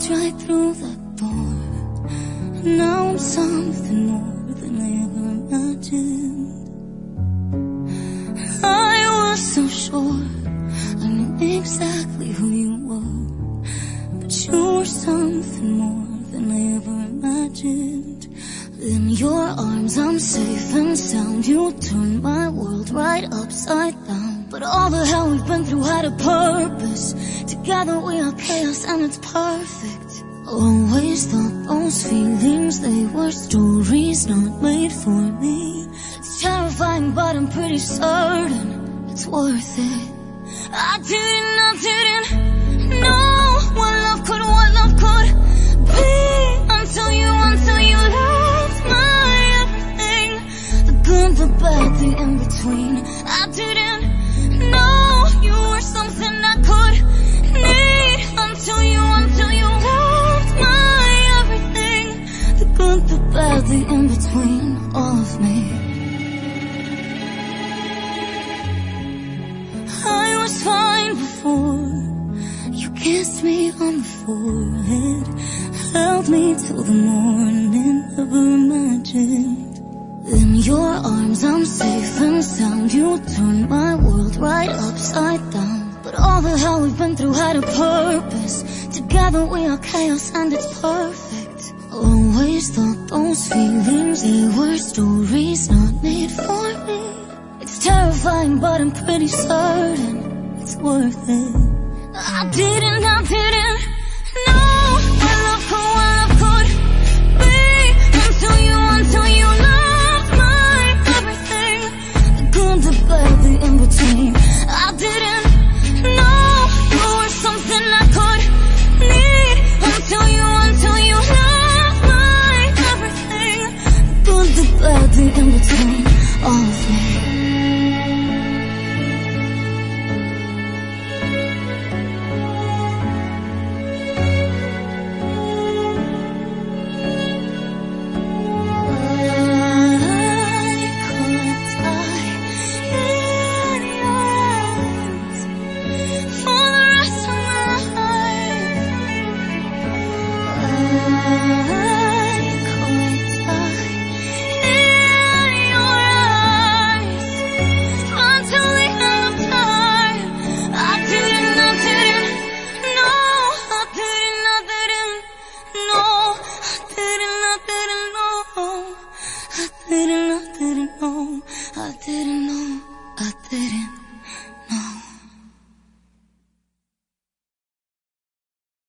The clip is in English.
walked right through that door, and now I'm something more than I ever imagined. I was so sure I knew exactly who you were, but you were something more than I ever imagined. In your arms I'm safe and sound. You turned my world right upside down. But all the hell we've been through had a purpose. Together we are chaos and it's perfect. Always thought those feelings, they were stories not made for me. It's terrifying but I'm pretty certain it's worth it. I didn't know what love could be until you loved my everything. The good, the bad, the in between. I didn't know you were something I could need until you loved my everything. The good, the bad, the in between, all of me. I was fine before you kissed me on the forehead, held me till the morning, never imagined. In your arms I'm safe and sound. You turned my world right upside down. But all the hell we've been through had a purpose. Together we are chaos and it's perfect. Always thought those feelings, they were stories not made for me. It's terrifying but I'm pretty certain it's worth it. I didn't know